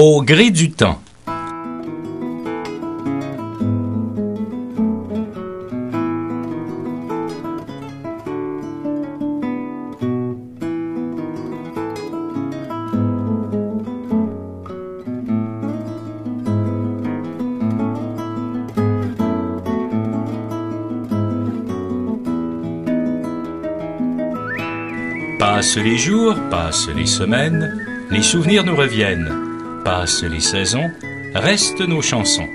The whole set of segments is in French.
Au gré du temps. Passent les jours, passent les semaines, les souvenirs nous reviennent. Passent les saisons, restent nos chansons.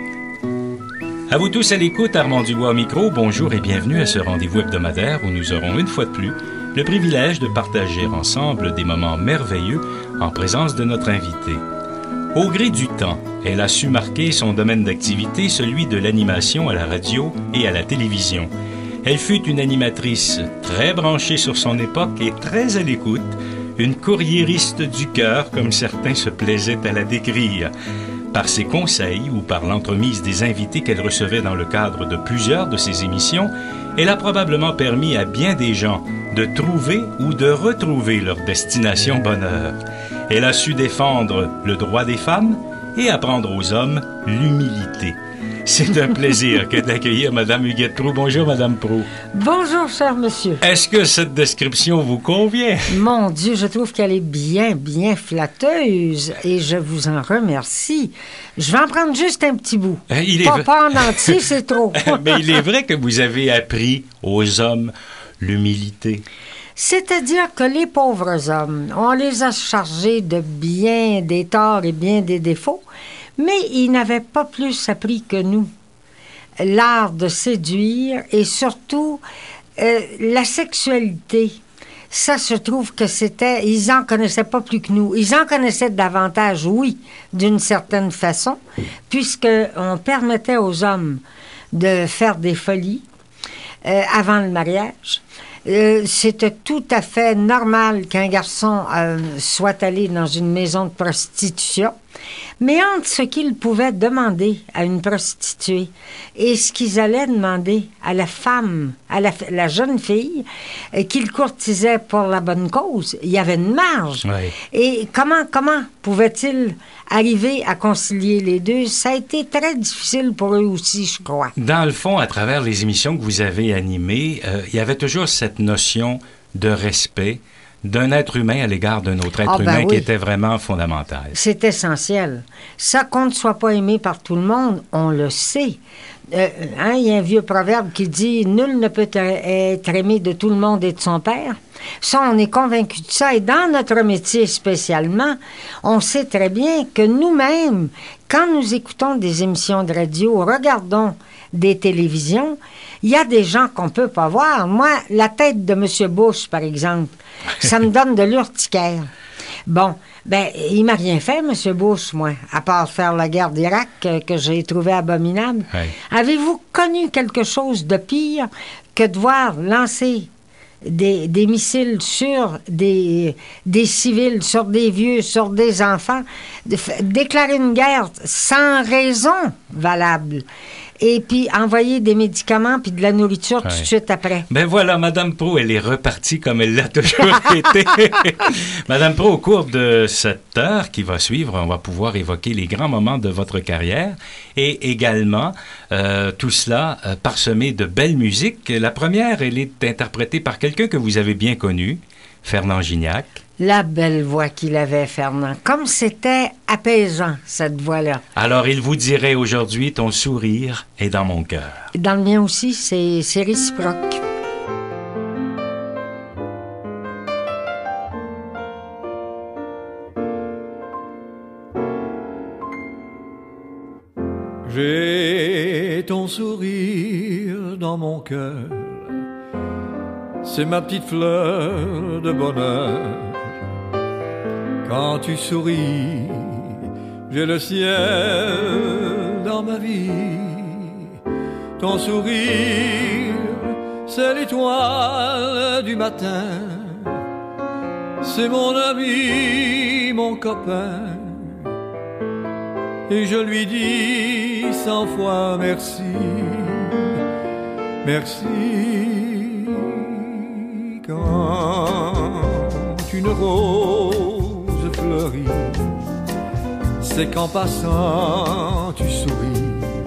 À vous tous à l'écoute, Armand Dubois au micro, bonjour et bienvenue à ce rendez-vous hebdomadaire où nous aurons une fois de plus le privilège de partager ensemble des moments merveilleux en présence de notre invité. Au gré du temps, elle a su marquer son domaine d'activité, celui de l'animation à la radio et à la télévision. Elle fut une animatrice très branchée sur son époque et très à l'écoute, une courriériste du cœur, comme certains se plaisaient à la décrire. Par ses conseils ou par l'entremise des invités qu'elle recevait dans le cadre de plusieurs de ses émissions, elle a probablement permis à bien des gens de trouver ou de retrouver leur destination bonheur. Elle a su défendre le droit des femmes et apprendre aux hommes l'humilité. C'est un plaisir que d'accueillir Madame Huguette Proulx. Bonjour, Madame Proulx. Bonjour, cher monsieur. Est-ce que cette description vous convient? Mon Dieu, je trouve qu'elle est bien flatteuse et je vous en remercie. Je vais en prendre juste un petit bout. Pas en entier, c'est trop. Mais il est vrai que vous avez appris aux hommes l'humilité. C'est-à-dire que les pauvres hommes, on les a chargés de bien des torts et bien des défauts, mais ils n'avaient pas plus appris que nous l'art de séduire et surtout la sexualité. Ça, je trouve que c'était... Ils en connaissaient pas plus que nous. Ils en connaissaient davantage, oui, d'une certaine façon, puisqu'on permettait aux hommes de faire des folies avant le mariage. C'était tout à fait normal qu'un garçon soit allé dans une maison de prostitution. Mais entre ce qu'ils pouvaient demander à une prostituée et ce qu'ils allaient demander à la femme, à la jeune fille qu'ils courtisaient pour la bonne cause, il y avait une marge. Oui. Et comment pouvaient-ils arriver à concilier les deux? Ça a été très difficile pour eux aussi, je crois. Dans le fond, à travers les émissions que vous avez animées, il y avait toujours cette notion de respect d'un être humain à l'égard d'un autre être humain qui était vraiment fondamental. C'est essentiel. Ça, qu'on ne soit pas aimé par tout le monde, on le sait. Il y a un vieux proverbe qui dit « Nul ne peut être aimé de tout le monde et de son père ». Ça, on est convaincu de ça. Et dans notre métier spécialement, on sait très bien que nous-mêmes, quand nous écoutons des émissions de radio, regardons des télévisions, il y a des gens qu'on ne peut pas voir. Moi, la tête de M. Bush, par exemple, ça me donne de l'urticaire. Bon, il m'a rien fait, M. Bush, moi, à part faire la guerre d'Irak que j'ai trouvé abominable. Oui. Avez-vous connu quelque chose de pire que de voir lancer des missiles sur des civils, sur des vieux, sur des enfants, déclarer une guerre sans raison valable? Et puis envoyer des médicaments puis de la nourriture tout de suite après. Ben voilà, Madame Proulx, elle est repartie comme elle l'a toujours été. Madame Proulx, au cours de cette heure qui va suivre, on va pouvoir évoquer les grands moments de votre carrière et également tout cela parsemé de belle musique. La première, elle est interprétée par quelqu'un que vous avez bien connu, Fernand Gignac. La belle voix qu'il avait, Fernand. Comme c'était apaisant, cette voix-là. Alors, il vous dirait aujourd'hui, ton sourire est dans mon cœur. Dans le mien aussi, c'est réciproque. J'ai ton sourire dans mon cœur, c'est ma petite fleur de bonheur. Quand tu souris, j'ai le ciel dans ma vie. Ton sourire, c'est l'étoile du matin. C'est mon ami, mon copain. Et je lui dis 100 fois merci, merci. Quand une rose fleurit, c'est qu'en passant tu souris.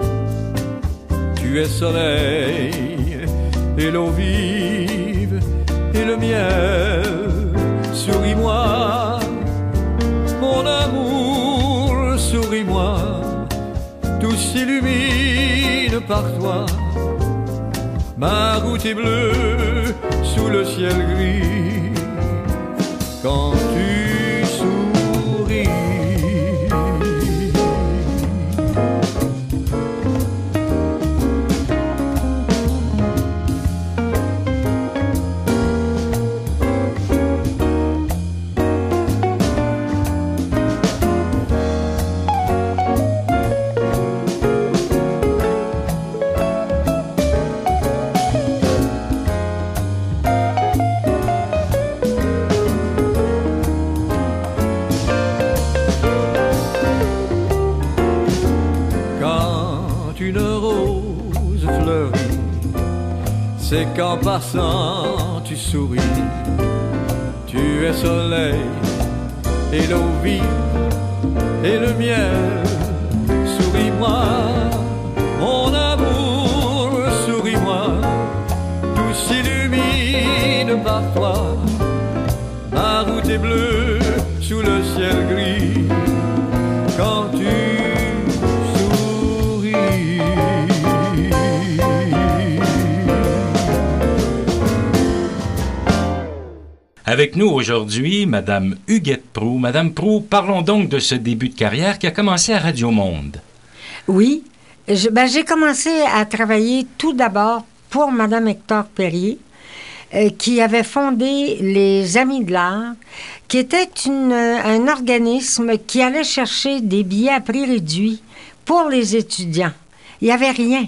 Tu es soleil et l'eau vive et le miel. Souris-moi, mon amour, souris-moi. Tout s'illumine par toi. Ma route est bleue sous le ciel gris. Quand tu souris. C'est qu'en passant tu souris. Tu es soleil et l'eau vive et le miel. Souris-moi, mon amour, souris-moi. Tout s'illumine par toi. Ma route est bleue sous le ciel gris. Quand tu Avec nous aujourd'hui, Madame Huguette Proulx. Madame Proulx, parlons donc de ce début de carrière qui a commencé à Radio Monde. Oui, j'ai commencé à travailler tout d'abord pour Madame Hector Perrier, qui avait fondé les Amis de l'Art, qui était un organisme qui allait chercher des billets à prix réduit pour les étudiants. Il n'y avait rien.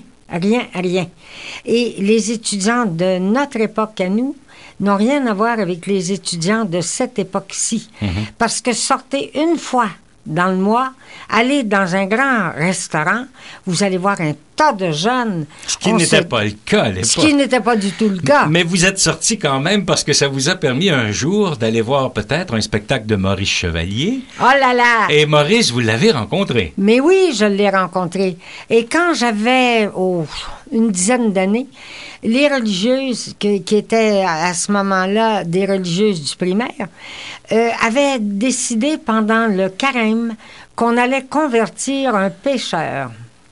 Et les étudiants de notre époque à nous n'ont rien à voir avec les étudiants de cette époque-ci. Parce que sortez une fois dans le mois, allez dans un grand restaurant, vous allez voir un tas de jeunes. Ce qui n'était pas le cas à l'époque. Ce qui n'était pas du tout le cas. Mais vous êtes sortis quand même parce que ça vous a permis un jour d'aller voir peut-être un spectacle de Maurice Chevalier. Oh là là! Et Maurice, vous l'avez rencontré. Mais oui, je l'ai rencontré. Et quand j'avais une dizaine d'années, les religieuses qui étaient à ce moment-là des religieuses du primaire avaient décidé pendant le carême qu'on allait convertir un pécheur.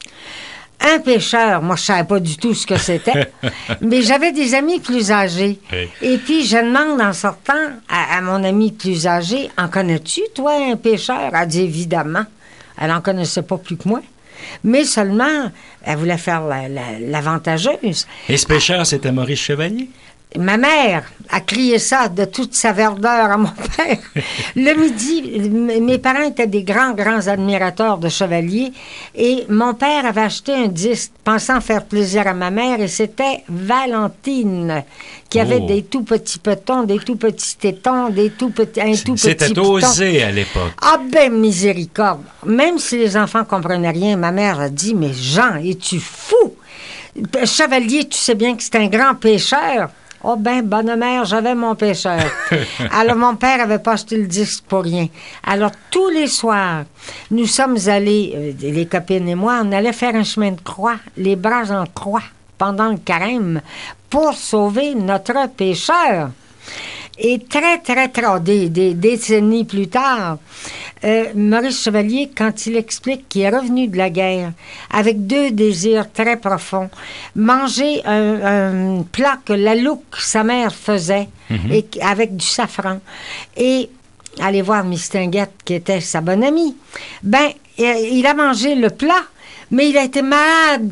Un pécheur, moi je ne savais pas du tout ce que c'était, mais j'avais des amis plus âgés. Oui. Et puis je demande en sortant à mon ami plus âgé, « En connais-tu, toi, un pécheur? » Elle dit « Évidemment. » Elle n'en connaissait pas plus que moi. Mais seulement, elle voulait faire l'avantageuse. Et ce pécheur, c'était Maurice Chevalier? Ma mère a crié ça de toute sa verdeur à mon père. Le midi, mes parents étaient des grands admirateurs de Chevalier et mon père avait acheté un disque pensant faire plaisir à ma mère et c'était Valentine qui avait des tout petits petons, des tout petits tétons, un tout petit C'était osé à l'époque. Ah ben, miséricorde! Même si les enfants comprenaient rien, ma mère a dit « Mais Jean, es-tu fou? Chevalier, tu sais bien que c'est un grand pécheur. » Oh ben, bonne mère, j'avais mon pécheur. Alors, mon père avait pas acheté le disque pour rien. Alors, tous les soirs, nous sommes allés, les copines et moi, on allait faire un chemin de croix, les bras en croix, pendant le carême, pour sauver notre pécheur. Et très, des décennies plus tard, Maurice Chevalier, quand il explique qu'il est revenu de la guerre avec deux désirs très profonds, manger un plat que la Louque, sa mère, faisait, et, avec du safran, et aller voir Mistinguett, qui était sa bonne amie, ben, il a mangé le plat, mais il a été malade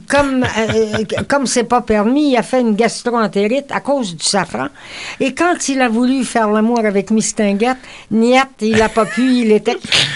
comme c'est pas permis. Il a fait une gastro-entérite à cause du safran. Et quand il a voulu faire l'amour avec Mistinguett, niet, il n'a pas pu, il était...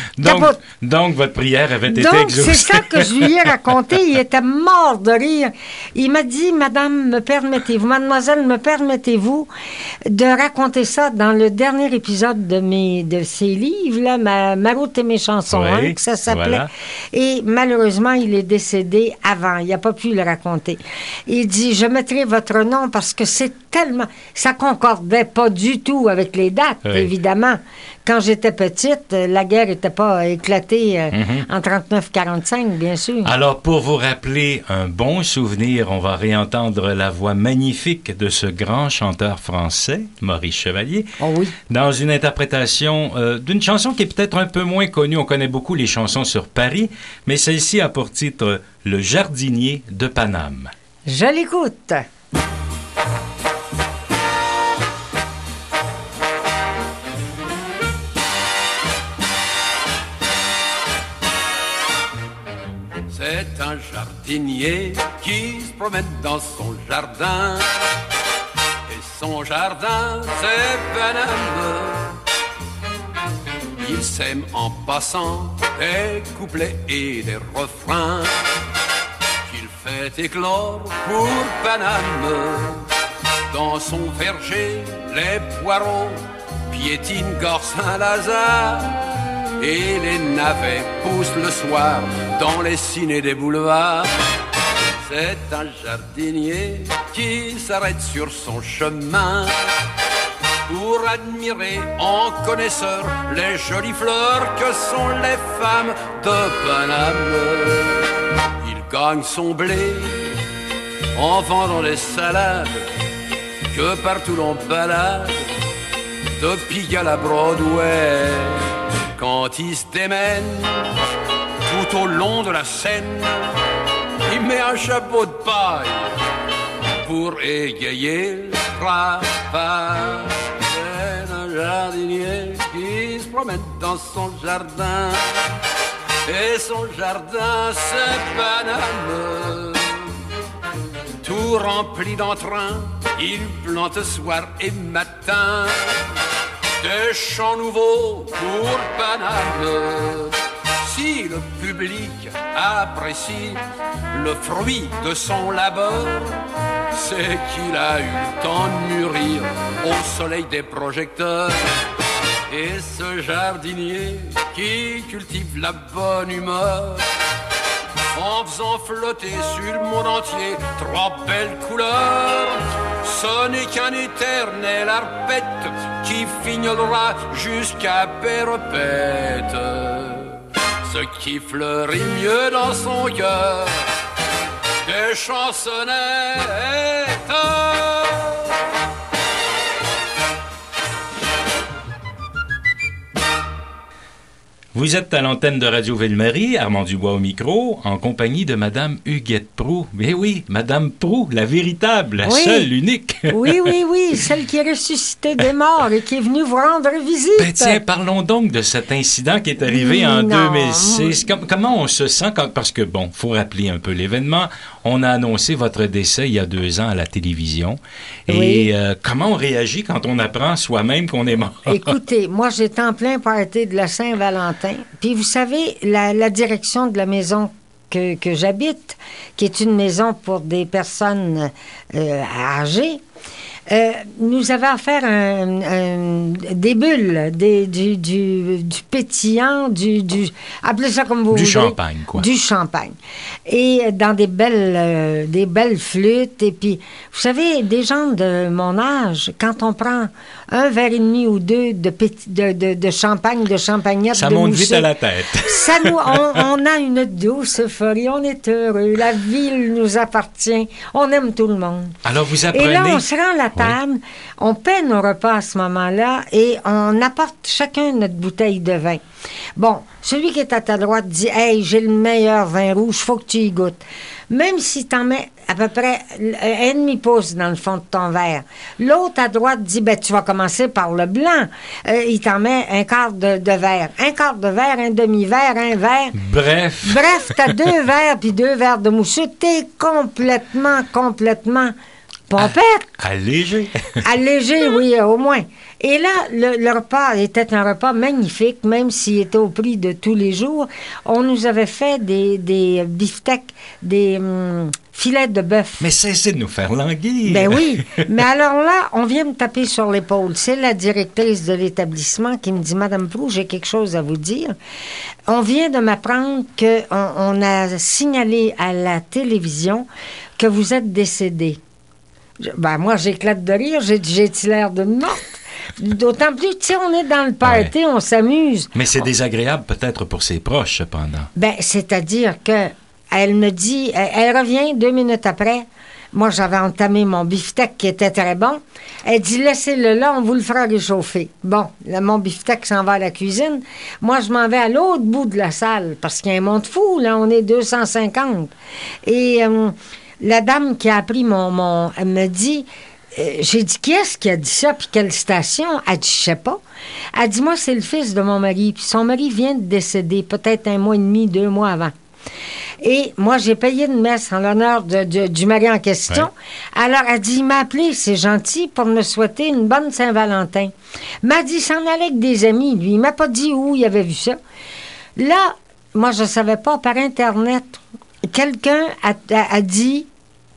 Donc, votre prière avait été Donc, exaucée. c'est ça que je lui ai raconté. Il était mort de rire. Il m'a dit, Madame, Mademoiselle, me permettez-vous de raconter ça dans le dernier épisode de ces livres, là, Ma route et mes chansons, Oui, que ça s'appelait. voilà. Et malheureusement, il est décédé avant. Il n'a pas pu le raconter. Il dit, je mettrai votre nom parce que c'est tellement... Ça concordait pas du tout avec les dates, Oui. évidemment, quand j'étais petite, la guerre n'était pas éclatée en 39-45, bien sûr. Alors, pour vous rappeler un bon souvenir, on va réentendre la voix magnifique de ce grand chanteur français, Maurice Chevalier, Oh oui. dans une interprétation d'une chanson qui est peut-être un peu moins connue. On connaît beaucoup les chansons sur Paris, mais celle-ci a pour titre « Le jardinier de Paname ». Je l'écoute. C'est un jardinier qui se promène dans son jardin. Et son jardin, c'est Paname. Il sème en passant des couplets et des refrains qu'il fait éclore pour Paname. Dans son verger, les poireaux piétinent Gare Saint-Lazare. Et les navets poussent le soir dans les ciné des boulevards. C'est un jardinier qui s'arrête sur son chemin pour admirer en connaisseur les jolies fleurs que sont les femmes de Paname. Il gagne son blé en vendant des salades que partout l'on balade de Pigalle à Broadway. Quand il se démène tout au long de la Seine, il met un chapeau de paille pour égayer le travail. C'est un jardinier qui se promène dans son jardin, et son jardin c'est Paname. Tout rempli d'entrain, il plante soir et matin des chants nouveaux pour Paname. Si le public apprécie le fruit de son labeur, c'est qu'il a eu le temps de mûrir au soleil des projecteurs. Et ce jardinier qui cultive la bonne humeur, en faisant flotter sur le monde entier 3 belles couleurs, ce n'est qu'un éternel arpète qui fignolera jusqu'à Péropète. Ce qui fleurit mieux dans son cœur des chansonnettes. Vous êtes à l'antenne de Radio Ville-Marie, Armand Dubois au micro, en compagnie de Madame Huguette Proulx. Mais oui, Madame Proulx, la véritable, la seule, l'unique. Oui, celle qui est ressuscitée des morts et qui est venue vous rendre visite. Ben tiens, parlons donc de cet incident qui est arrivé en 2006. Comment on se sent parce que, bon, faut rappeler un peu l'événement. On a annoncé votre décès il y a 2 ans à la télévision. Et comment on réagit quand on apprend soi-même qu'on est mort? Écoutez, moi, j'étais en plein party de la Saint-Valentin. Puis, vous savez, la direction de la maison que j'habite, qui est une maison pour des personnes âgées, nous avait offert des bulles, du pétillant, appelez ça comme vous voulez. Du champagne, quoi. Du champagne. Et dans des belles flûtes. Et puis, vous savez, des gens de mon âge, quand on prend un verre et demi ou 2 de champagne, de champagnette, ça de monte mousseux, vite à la tête. on a une douce euphorie, on est heureux, la ville nous appartient, on aime tout le monde. Alors, vous apprenez... Et là, on se rend à la table, on paie nos repas à ce moment-là et on apporte chacun notre bouteille de vin. Bon, celui qui est à ta droite dit « Hey, j'ai le meilleur vin rouge, faut que tu y goûtes. » Même si t'en mets à peu près un demi-pouce dans le fond de ton verre. L'autre à droite dit, ben tu vas commencer par le blanc. Il t'en met un quart de verre. Un quart de verre, un demi-verre, un verre. Bref, t'as 2 verres puis 2 verres de mousseux. T'es complètement pompette. Allégé. Allégé, oui, au moins. Et là, le repas était un repas magnifique, même s'il était au prix de tous les jours. On nous avait fait des beefsteaks, des filets de bœuf. Mais cessez de nous faire languir. Ben oui. Mais alors là, on vient me taper sur l'épaule. C'est la directrice de l'établissement qui me dit, Madame Proulx, j'ai quelque chose à vous dire. On vient de m'apprendre qu'on a signalé à la télévision que vous êtes décédée. Ben moi, j'éclate de rire. J'ai l'air d'une morte. D'autant plus, tu sais, on est dans le party, on s'amuse. Mais c'est désagréable peut-être pour ses proches, cependant. Ben, c'est-à-dire que elle me dit, elle revient 2 minutes après. Moi, j'avais entamé mon beefsteak qui était très bon. Elle dit, laissez-le là, on vous le fera réchauffer. Bon, là, mon beefsteak s'en va à la cuisine. Moi, je m'en vais à l'autre bout de la salle parce qu'il y a un monde fou, là, on est 250. Et la dame qui a appris elle me dit, j'ai dit, qui est-ce qui a dit ça, puis quelle station? Elle dit, je sais pas. Elle dit, moi, c'est le fils de mon mari, puis son mari vient de décéder, peut-être 1 mois et demi, 2 mois avant. Et moi, j'ai payé une messe en l'honneur du mari en question. Ouais. Alors, elle dit, il m'a appelé, c'est gentil, pour me souhaiter une bonne Saint-Valentin. Il m'a dit, il s'en allait avec des amis, lui. Il m'a pas dit où il avait vu ça. Là, moi, je savais pas, par Internet, quelqu'un a dit,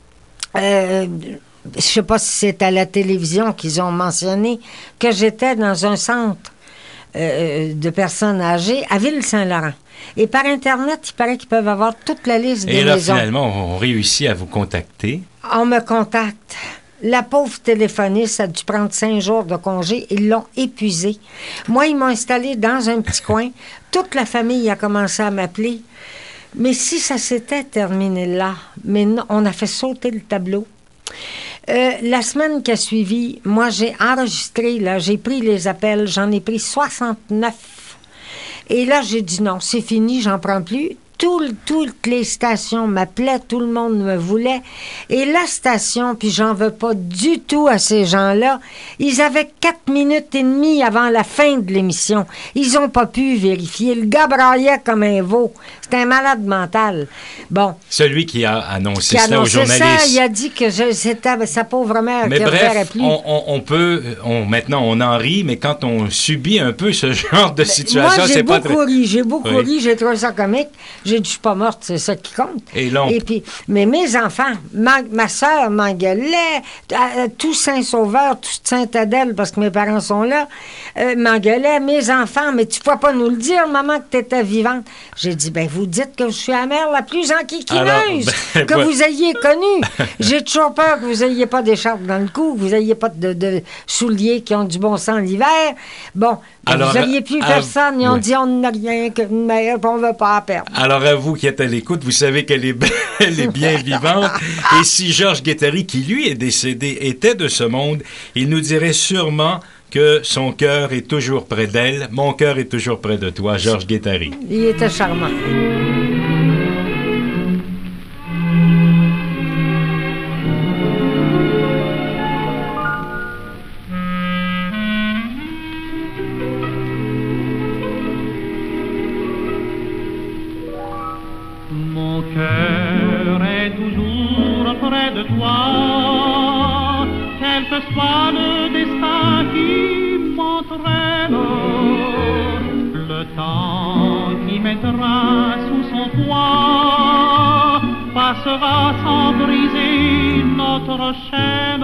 je sais pas si c'est à la télévision qu'ils ont mentionné, que j'étais dans un centre de personnes âgées à Ville-Saint-Laurent. Et par Internet, il paraît qu'ils peuvent avoir toute la liste des maisons. Et là, finalement, on réussit à vous contacter. On me contacte. La pauvre téléphoniste a dû prendre 5 jours de congé. Ils l'ont épuisée. Moi, ils m'ont installé dans un petit coin. Toute la famille a commencé à m'appeler. Mais si ça s'était terminé là, mais non, on a fait sauter le tableau. La semaine qui a suivi, moi, j'ai enregistré, là, j'ai pris les appels, j'en ai pris 69. Et là, j'ai dit non, c'est fini, j'en prends plus. Toutes les stations m'appelaient, tout le monde me voulait. Et la station, puis j'en veux pas du tout à ces gens-là, ils avaient 4 minutes et demie avant la fin de l'émission. Ils ont pas pu vérifier. Le gars braillait comme un veau. C'était un malade mental. Bon. Celui qui a annoncé ça aux journalistes. Ça, il a dit que c'était sa pauvre mère mais qui bref, ne verrait plus. Maintenant, on en rit, mais quand on subit un peu ce genre de situation, c'est pas très... J'ai beaucoup ri, j'ai trouvé ça comique. J'ai dit, je suis pas morte, c'est ça qui compte. Et puis, mais mes enfants, ma soeur m'engueulait, Toussaint Sauveur, Toussaint Adèle, parce que mes parents sont là, m'engueulait, mes enfants, mais tu ne peux pas nous le dire, maman, que tu étais vivante. J'ai dit, ben vous dites que je suis la mère la plus enquiquineuse que vous ayez connue. J'ai toujours peur que vous n'ayez pas d'écharpe dans le cou, que vous n'ayez pas de souliers qui ont du bon sens l'hiver. Bon, alors, vous n'auriez plus personne, ils ont dit, on n'a rien qu'une mère, on ne veut pas la perdre. Alors, à vous qui êtes à l'écoute, vous savez qu'elle est, elle est bien vivante. Et si Georges Guattari, qui lui est décédé, était de ce monde, il nous dirait sûrement que son cœur est toujours près d'elle. Mon cœur est toujours près de toi, Georges Guattari. Il était charmant. Quel que soit le destin qui m'entraîne, le temps qui mettra sous son poids passera sans briser notre chaîne.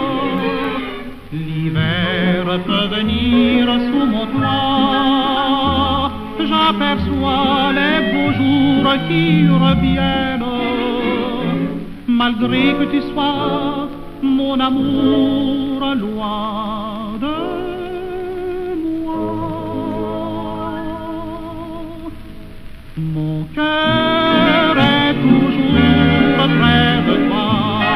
L'hiver peut venir sous mon toit, j'aperçois les beaux jours qui reviennent. Malgré que tu sois mon amour loin de moi, mon cœur est toujours près de toi.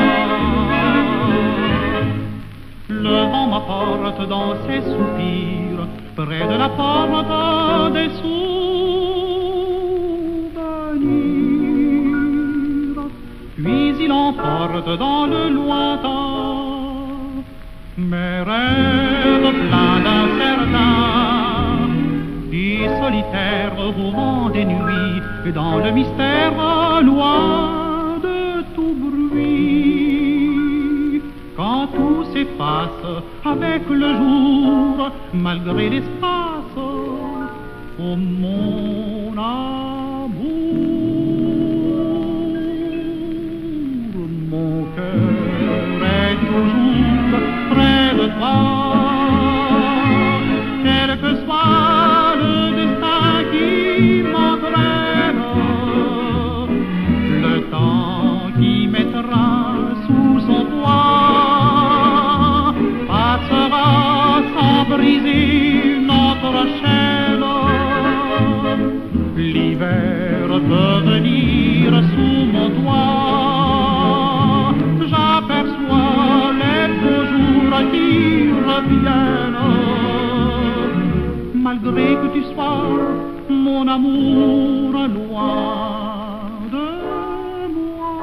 Le vent m'apporte dans ses soupirs, près de la porte des souvenirs. Puis il emporte dans le lointain mes rêves pleins d'incertain, et solitaires au vent des nuits, et dans le mystère loin de tout bruit. Quand tout s'efface avec le jour, malgré l'espace, oh mon amour, mon cœur est toujours près de toi. Quel que soit le destin qui m'entraîne, le temps qui mettra sous son poids passera sans peut venir sous mon toit. J'aperçois les beaux jours qui reviennent, malgré que tu sois mon amour loin de moi.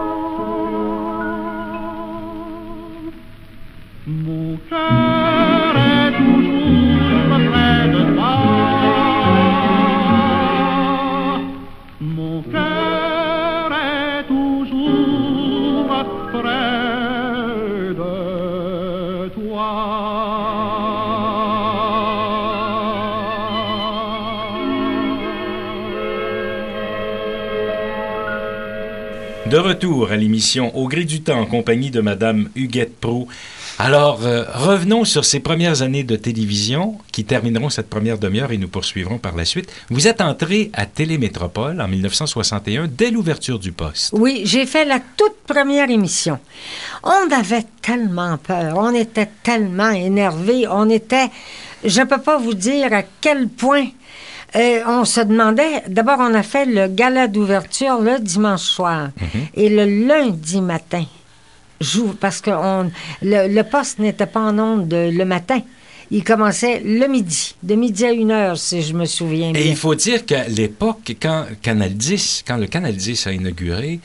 Mon cœur est toujours près de toi. Mon cœur est toujours près de toi. De retour à l'émission Au gré du temps en compagnie de Madame Huguette Proulx. Alors, revenons sur ces premières années de télévision qui termineront cette première demi-heure et nous poursuivrons par la suite. Vous êtes entré à Télémétropole en 1961 dès l'ouverture du poste. Oui, j'ai fait la toute première émission. On avait tellement peur, on était tellement énervés, je peux pas vous dire à quel point on se demandait, d'abord on a fait le gala d'ouverture le dimanche soir et le lundi matin. Parce que le poste n'était pas en ondes le matin. Il commençait le midi, de midi à 1h, si je me souviens bien. Et il faut dire qu'à l'époque, quand le Canal 10 a inauguré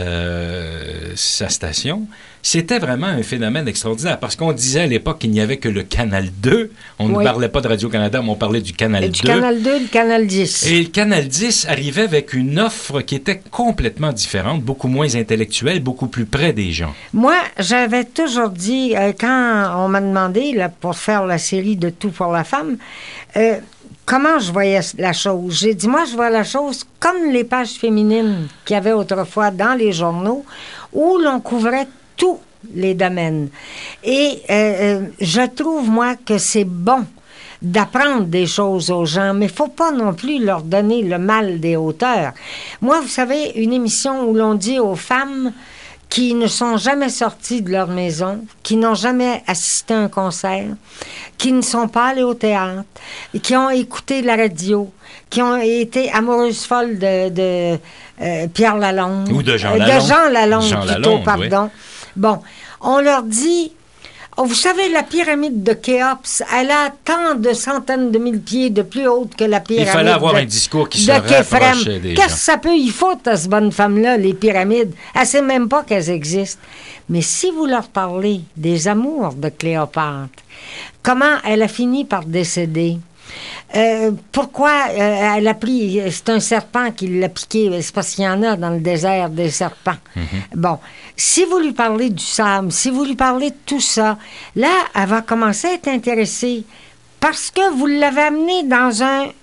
sa station, c'était vraiment un phénomène extraordinaire. Parce qu'on disait à l'époque qu'il n'y avait que le Canal 2. On ne parlait pas de Radio-Canada, mais on parlait du Canal 2. Du Canal 2, le Canal 10. Et le Canal 10 arrivait avec une offre qui était complètement différente, beaucoup moins intellectuelle, beaucoup plus près des gens. Moi, j'avais toujours dit, quand on m'a demandé là, pour faire la série de Tout pour la femme, comment je voyais la chose. J'ai dit, moi, je vois la chose comme les pages féminines qu'il y avait autrefois dans les journaux, où l'on couvrait tous les domaines. Et je trouve, moi, que c'est bon d'apprendre des choses aux gens, mais il ne faut pas non plus leur donner le mal des hauteurs. Moi, vous savez, une émission où l'on dit aux femmes qui ne sont jamais sorties de leur maison, qui n'ont jamais assisté à un concert, qui ne sont pas allées au théâtre, qui ont écouté la radio, qui ont été amoureuses folles de Pierre Lalonde. Ou de Jean Lalonde. De Jean Lalonde, Jean plutôt, Lalonde, pardon. Oui. Bon, on leur dit... Oh, vous savez, la pyramide de Khéops, elle a tant de centaines de mille pieds de plus haute que la pyramide. Il fallait avoir un discours qui se rapproche des gens. Qu'est-ce que ça peut y foutre à cette bonne femme-là, les pyramides? Elle ne sait même pas qu'elles existent. Mais si vous leur parlez des amours de Cléopâtre, comment elle a fini par décéder, pourquoi elle a pris... C'est un serpent qui l'a piqué. C'est parce qu'il y en a dans le désert des serpents. Bon, si vous lui parlez du sable, si vous lui parlez de tout ça, là, elle va commencer à être intéressée parce que vous l'avez amenée dans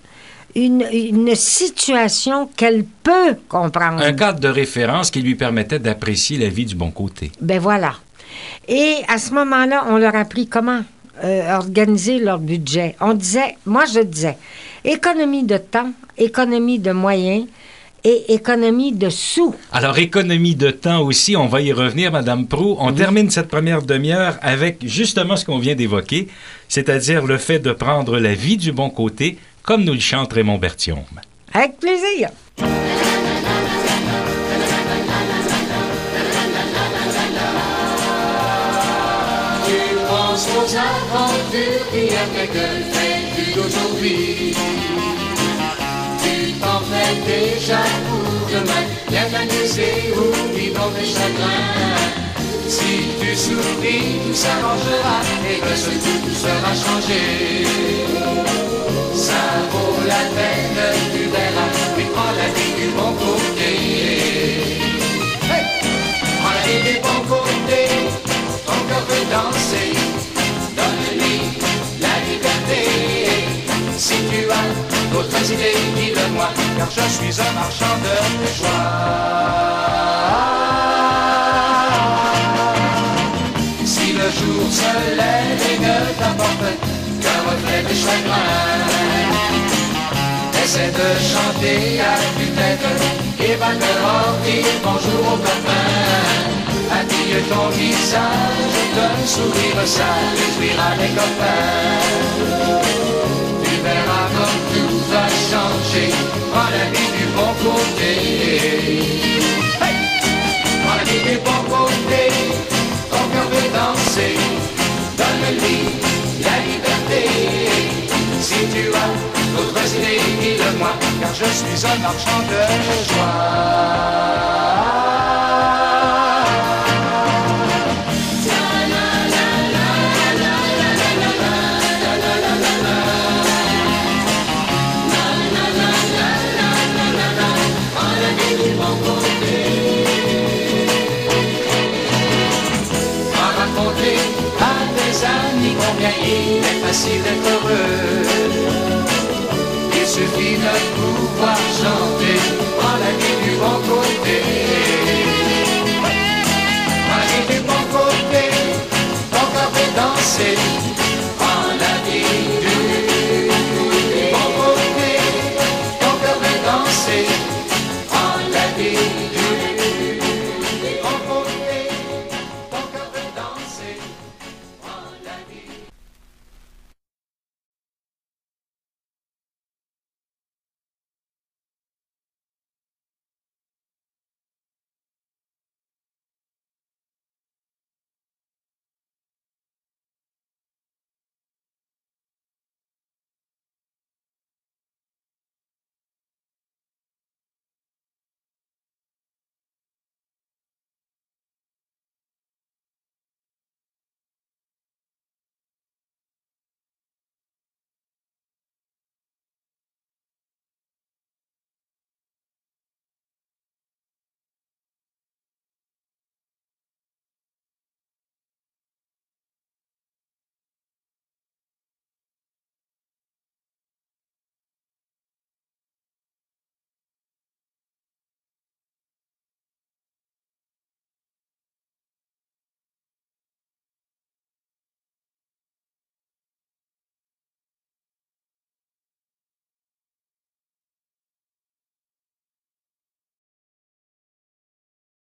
une situation qu'elle peut comprendre. Un cadre de référence qui lui permettait d'apprécier la vie du bon côté. Ben voilà. Et à ce moment-là, on leur a appris comment organiser leur budget. Moi je disais, économie de temps, économie de moyens et économie de sous. Alors, économie de temps aussi, on va y revenir, Madame Proulx. On termine cette première demi-heure avec justement ce qu'on vient d'évoquer, c'est-à-dire le fait de prendre la vie du bon côté, comme nous le chante Raymond Berthiaume. Avec plaisir. Aux aventures d'hier mais que fais-tu d'aujourd'hui? Tu t'en fais déjà pour demain, bien t'amuser, oublie dans tes chagrins. Si tu souris, tout s'arrangera et que ce tout sera changé. Ça vaut la peine, tu verras, oui, prends la vie du bon côté. Hey! Prends la vie du bon côté, ton cœur peut danser. Si tu as d'autres idées, dis-le-moi, car je suis un marchand de joie. Si le jour se lève et ne t'apporte qu'un reflet de chagrin, essaie de chanter à tue-tête et va dehors dire bonjour au copain. Habille ton visage d'un sourire, ça réjouira les copains. Tu verras comme tout va changer, prends la vie du bon côté. côté. Hey! Quand la vie du bon côté, ton cœur veut danser, donne-lui la liberté. Si tu as d'autres idées, dis-le-moi, car je suis un marchand de joie. Combien il est facile d'être